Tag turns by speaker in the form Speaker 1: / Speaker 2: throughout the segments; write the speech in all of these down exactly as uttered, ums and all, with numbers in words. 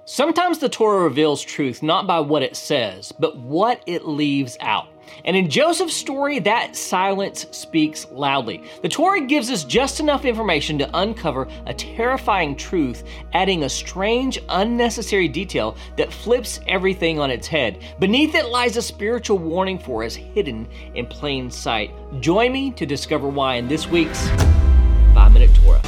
Speaker 1: Sometimes the Torah reveals truth not by what it says, but what it leaves out. And in Joseph's story, that silence speaks loudly. The Torah gives us just enough information to uncover a terrifying truth, adding a strange, unnecessary detail that flips everything on its head. Beneath it lies a spiritual warning for us, hidden in plain sight. Join me to discover why in this week's five minute Torah.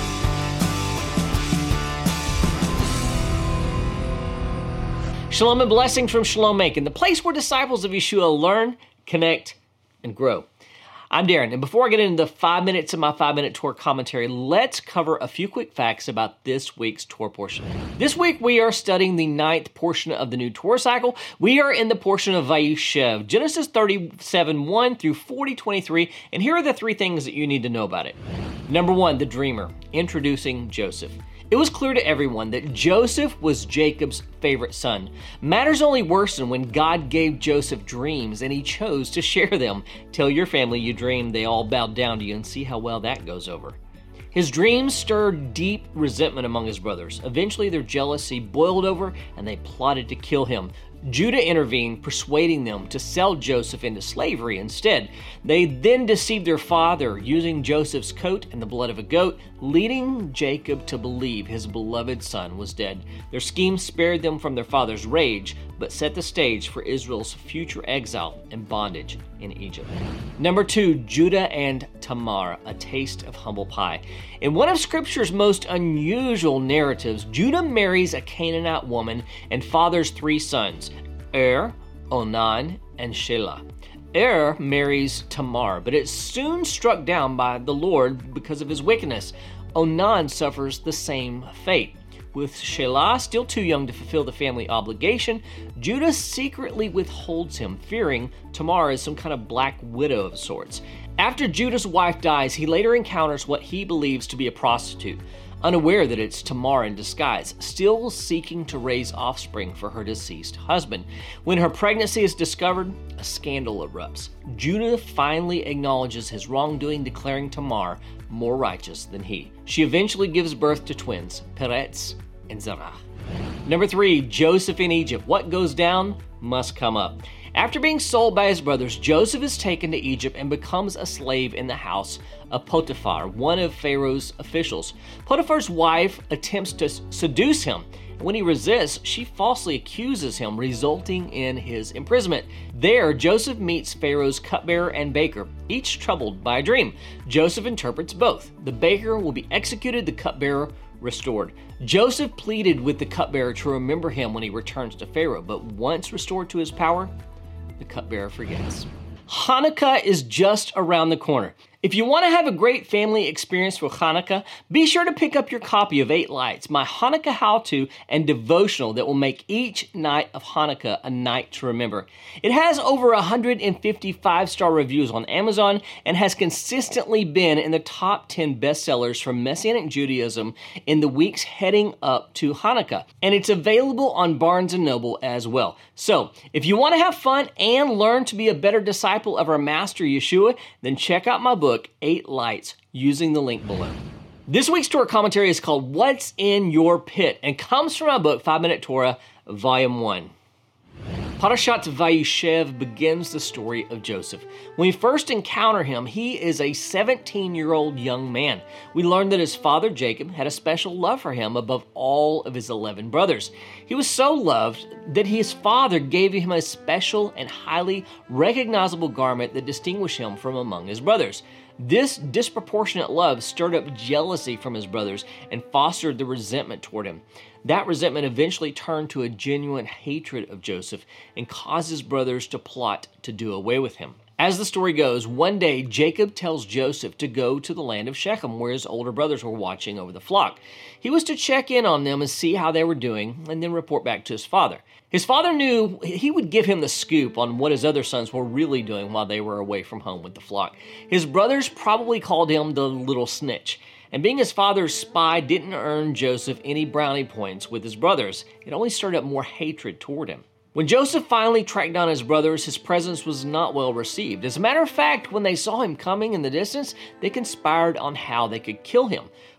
Speaker 1: Shalom and blessings from Shalom Macon, the place where disciples of Yeshua learn, connect, and grow. I'm Darren, and before I get into the five minutes of my five-minute Torah commentary, let's cover a few quick facts about this week's Torah portion. This week, we are studying the ninth portion of the new Torah cycle. We are in the portion of Vayishev, Genesis thirty-seven, one through forty, twenty-three, and here are the three things that you need to know about it. Number one, the dreamer, introducing Joseph. It was clear to everyone that Joseph was Jacob's favorite son. Matters only worsened when God gave Joseph dreams and he chose to share them. Tell your family you dreamed they all bowed down to you and see how well that goes over. His dreams stirred deep resentment among his brothers. Eventually their jealousy boiled over and they plotted to kill him. Judah intervened, persuading them to sell Joseph into slavery instead. They then deceived their father, using Joseph's coat and the blood of a goat, leading Jacob to believe his beloved son was dead. Their scheme spared them from their father's rage, but set the stage for Israel's future exile and bondage in Egypt. Number two, Judah and Tamar, a taste of humble pie. In one of Scripture's most unusual narratives, Judah marries a Canaanite woman and fathers three sons, Er, Onan, and Shelah. Er marries Tamar, but is soon struck down by the Lord because of his wickedness. Onan suffers the same fate. With Shelah still too young to fulfill the family obligation, Judah secretly withholds him, fearing Tamar is some kind of black widow of sorts. After Judah's wife dies, he later encounters what he believes to be a prostitute, unaware that it's Tamar in disguise, still seeking to raise offspring for her deceased husband. When her pregnancy is discovered, a scandal erupts. Judah finally acknowledges his wrongdoing, declaring Tamar more righteous than he. She eventually gives birth to twins, Peretz and Zerah. Number three, Joseph in Egypt. What goes down must come up. After being sold by his brothers, Joseph is taken to Egypt and becomes a slave in the house of Potiphar, one of Pharaoh's officials. Potiphar's wife attempts to seduce him. When he resists, she falsely accuses him, resulting in his imprisonment. There, Joseph meets Pharaoh's cupbearer and baker, each troubled by a dream. Joseph interprets both. The baker will be executed, the cupbearer restored. Joseph pleaded with the cupbearer to remember him when he returns to Pharaoh, but once restored to his power, the cupbearer forgets. Hanukkah is just around the corner. If you want to have a great family experience for Hanukkah, be sure to pick up your copy of Eight Lights, my Hanukkah how-to and devotional that will make each night of Hanukkah a night to remember. It has over one hundred fifty five-star reviews on Amazon and has consistently been in the top ten bestsellers from Messianic Judaism in the weeks heading up to Hanukkah. And it's available on Barnes and Noble as well. So, if you want to have fun and learn to be a better disciple of our Master Yeshua, then check out my book, Eight Lights, using the link below. This week's Torah commentary is called What's in Your Pit and comes from my book, five minute Torah, Volume one. Parashat Vayishev begins the story of Joseph. When we first encounter him, he is a seventeen-year-old young man. We learn that his father, Jacob, had a special love for him above all of his eleven brothers. He was so loved that his father gave him a special and highly recognizable garment that distinguished him from among his brothers. This disproportionate love stirred up jealousy from his brothers and fostered the resentment toward him. That resentment eventually turned to a genuine hatred of Joseph and caused his brothers to plot to do away with him. As the story goes, one day Jacob tells Joseph to go to the land of Shechem where his older brothers were watching over the flock. He was to check in on them and see how they were doing and then report back to his father. His father knew he would give him the scoop on what his other sons were really doing while they were away from home with the flock. His brothers probably called him the little snitch. And being his father's spy didn't earn Joseph any brownie points with his brothers. It only stirred up more hatred toward him. When Joseph finally tracked down his brothers, his presence was not well received. As a matter of fact, when they saw him coming in the distance, they conspired on how they could kill him.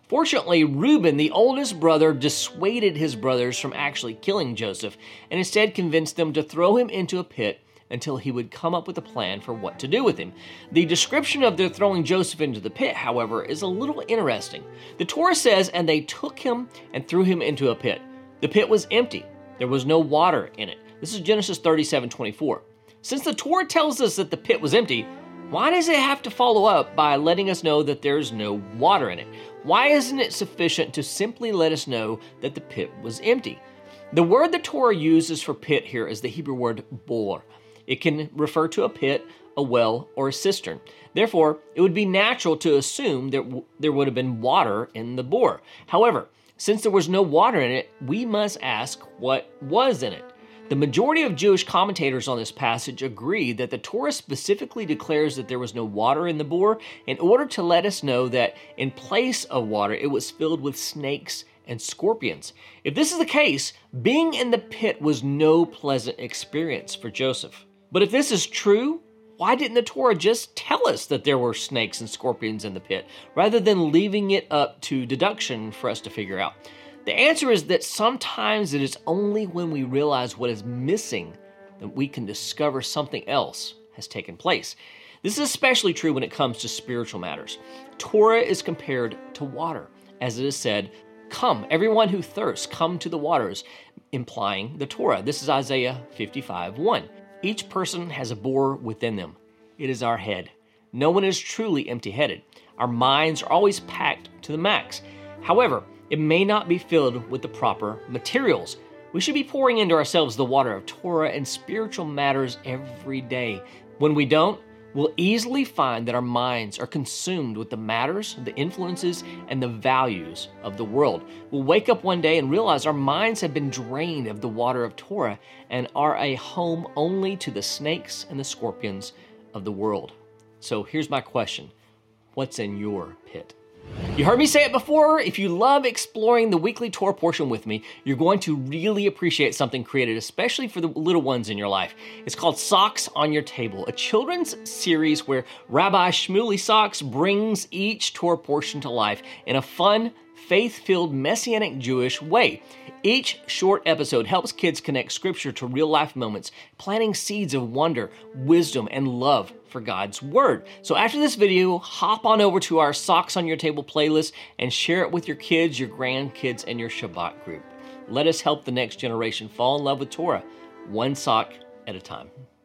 Speaker 1: Fortunately, Reuben, the oldest brother, dissuaded his brothers from actually killing Joseph and instead convinced them to throw him into a pit until he would come up with a plan for what to do with him. The description of their throwing Joseph into the pit, however, is a little interesting. The Torah says, "And they took him and threw him into a pit. The pit was empty. There was no water in it." This is Genesis thirty-seven twenty-four. Since the Torah tells us that the pit was empty, why does it have to follow up by letting us know that there's no water in it? Why isn't it sufficient to simply let us know that the pit was empty? The word the Torah uses for pit here is the Hebrew word bor. It can refer to a pit, a well, or a cistern. Therefore, it would be natural to assume that w- there would have been water in the bor. However, since there was no water in it, we must ask what was in it. The majority of Jewish commentators on this passage agree that the Torah specifically declares that there was no water in the bor in order to let us know that in place of water, it was filled with snakes and scorpions. If this is the case, being in the pit was no pleasant experience for Joseph. But if this is true, why didn't the Torah just tell us that there were snakes and scorpions in the pit, rather than leaving it up to deduction for us to figure out? The answer is that sometimes it is only when we realize what is missing that we can discover something else has taken place. This is especially true when it comes to spiritual matters. Torah is compared to water, as it is said, "Come, everyone who thirsts, come to the waters," implying the Torah. This is Isaiah fifty-five one. Each person has a bor within them. It is our head. No one is truly empty-headed. Our minds are always packed to the max. However, it may not be filled with the proper materials. We should be pouring into ourselves the water of Torah and spiritual matters every day. When we don't, we'll easily find that our minds are consumed with the matters, the influences, and the values of the world. We'll wake up one day and realize our minds have been drained of the water of Torah and are a home only to the snakes and the scorpions of the world. So here's my question. What's in your pit? You heard me say it before. If you love exploring the weekly Torah portion with me, you're going to really appreciate something created especially for the little ones in your life. It's called Socks on Your Table, a children's series where Rabbi Shmuley Socks brings each Torah portion to life in a fun, faith-filled, Messianic Jewish way. Each short episode helps kids connect scripture to real-life moments, planting seeds of wonder, wisdom, and love for God's Word. So after this video, hop on over to our Socks on Your Table playlist and share it with your kids, your grandkids, and your Shabbat group. Let us help the next generation fall in love with Torah, one sock at a time.